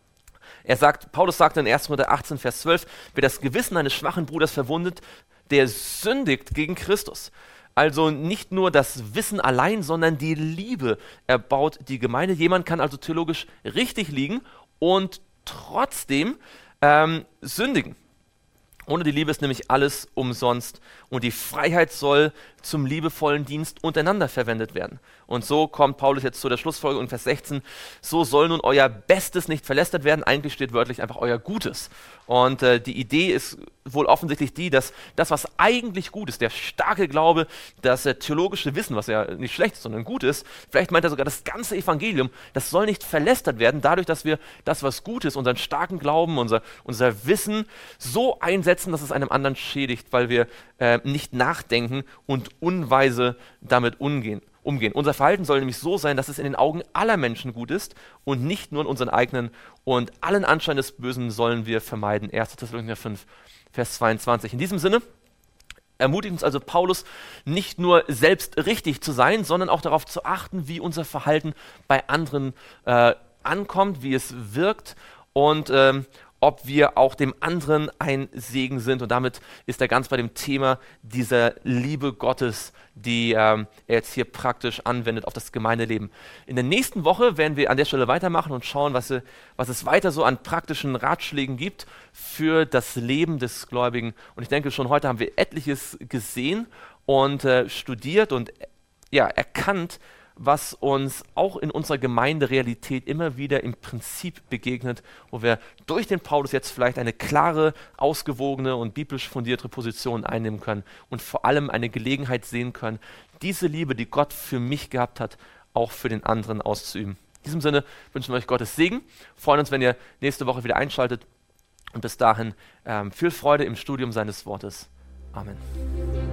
Er sagt, Paulus sagt in erster Korinther achtzehn, Vers zwölf, wer das Gewissen eines schwachen Bruders verwundet, der sündigt gegen Christus. Also nicht nur das Wissen allein, sondern die Liebe erbaut die Gemeinde. Jemand kann also theologisch richtig liegen und trotzdem ähm, sündigen. Ohne die Liebe ist nämlich alles umsonst und die Freiheit soll zum liebevollen Dienst untereinander verwendet werden. Und so kommt Paulus jetzt zu der Schlussfolgerung in Vers sechzehn, so soll nun euer Bestes nicht verlästert werden, eigentlich steht wörtlich einfach euer Gutes. Und äh, die Idee ist wohl offensichtlich die, dass das, was eigentlich gut ist, der starke Glaube, das äh, theologische Wissen, was ja nicht schlecht ist, sondern gut ist, vielleicht meint er sogar das ganze Evangelium, das soll nicht verlästert werden, dadurch, dass wir das, was gut ist, unseren starken Glauben, unser, unser Wissen so einsetzen, dass es einem anderen schädigt, weil wir äh, nicht nachdenken und unweise damit umgehen. umgehen. Unser Verhalten soll nämlich so sein, dass es in den Augen aller Menschen gut ist und nicht nur in unseren eigenen, und allen Anschein des Bösen sollen wir vermeiden. erster Thessalonicher fünf, Vers zweiundzwanzig. In diesem Sinne ermutigt uns also Paulus, nicht nur selbst richtig zu sein, sondern auch darauf zu achten, wie unser Verhalten bei anderen äh, ankommt, wie es wirkt und ähm, ob wir auch dem anderen ein Segen sind. Und damit ist er ganz bei dem Thema dieser Liebe Gottes, die ähm, er jetzt hier praktisch anwendet auf das Gemeindeleben. In der nächsten Woche werden wir an der Stelle weitermachen und schauen, was, was es weiter so an praktischen Ratschlägen gibt für das Leben des Gläubigen. Und ich denke, schon heute haben wir etliches gesehen und äh, studiert und ja, erkannt, was uns auch in unserer Gemeinderealität immer wieder im Prinzip begegnet, wo wir durch den Paulus jetzt vielleicht eine klare, ausgewogene und biblisch fundierte Position einnehmen können und vor allem eine Gelegenheit sehen können, diese Liebe, die Gott für mich gehabt hat, auch für den anderen auszuüben. In diesem Sinne wünschen wir euch Gottes Segen, freuen uns, wenn ihr nächste Woche wieder einschaltet und bis dahin ähm, viel Freude im Studium seines Wortes. Amen.